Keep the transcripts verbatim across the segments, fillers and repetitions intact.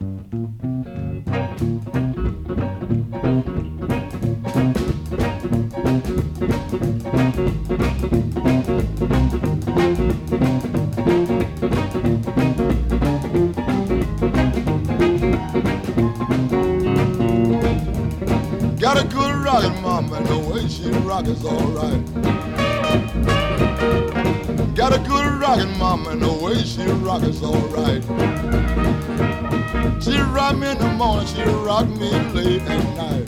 Got a good rockin' mama, and the way she rock is alright. Got a good rockin' mama, and the way she rock is alright. She rock me in the morning, she rock me late at night.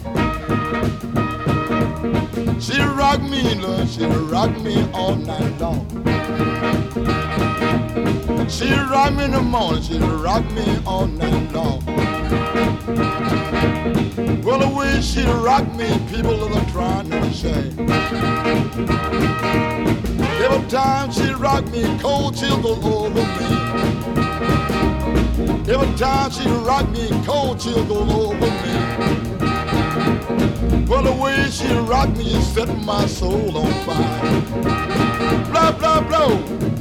She rock me, Lord, she rock me all night long. She rock me in the morning, she rock me all night long. Well, the way she rock me, people are trying to shame. Every time she rock me, cold chill goes over me. Every time she rock me, cold chill goes over me. Well, the way she rock me, is setting my soul on fire. Blah, blah, blah.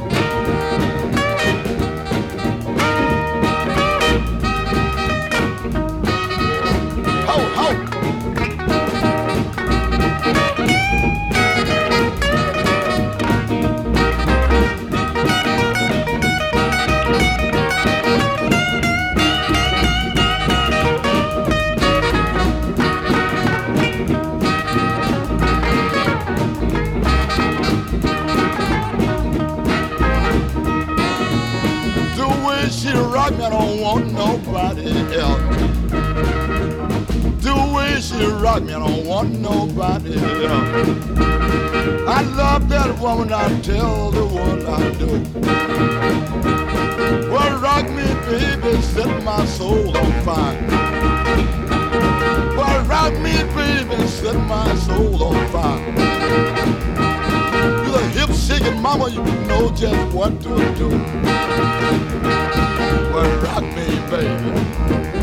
She rock me, I don't want nobody else. The way she rock me, I don't want nobody else. I love that woman, I tell the world I do. Well, rock me, baby, set my soul on fire. Well, rock me, baby, set my soul on fire. You're a hip-shaking mama, you know just what to do. Well, rock me, baby.